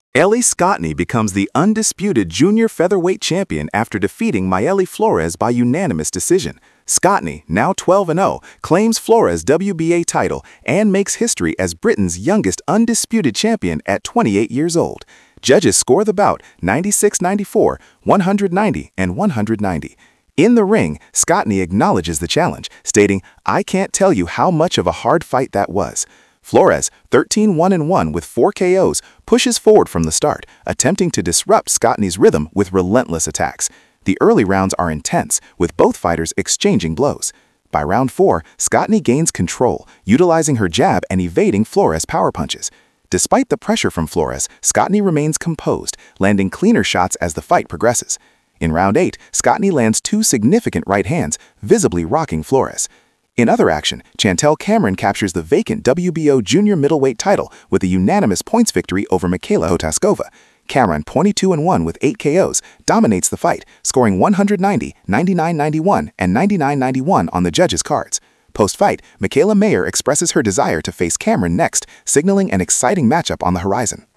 Ellie Scottney becomes the undisputed junior featherweight champion after defeating Mayeli Flores by unanimous decision. Scottney, now 12-0, claims Flores' WBA title and makes history as Britain's youngest undisputed champion at 28 years old. Judges score the bout 96-94, 190, and 190. In the ring, Scottney acknowledges the challenge, stating, "I can't tell you how much of a hard fight that was." Flores, 13-1-1 with 4 KOs, pushes forward from the start, attempting to disrupt Scottney's rhythm with relentless attacks. The early rounds are intense, with both fighters exchanging blows. By round 4, Scottney gains control, utilizing her jab and evading Flores' power punches. Despite the pressure from Flores, Scottney remains composed, landing cleaner shots as the fight progresses. In round 8, Scottney lands 2 significant right hands, visibly rocking Flores. In other action, Chantelle Cameron captures the vacant WBO junior middleweight title with a unanimous points victory over Michaela Hotaskova. Cameron, 22-1 with 8 KOs, dominates the fight, scoring 190, 99-91, and 99-91 on the judges' cards. Post-fight, Mikaela Mayer expresses her desire to face Cameron next, signaling an exciting matchup on the horizon.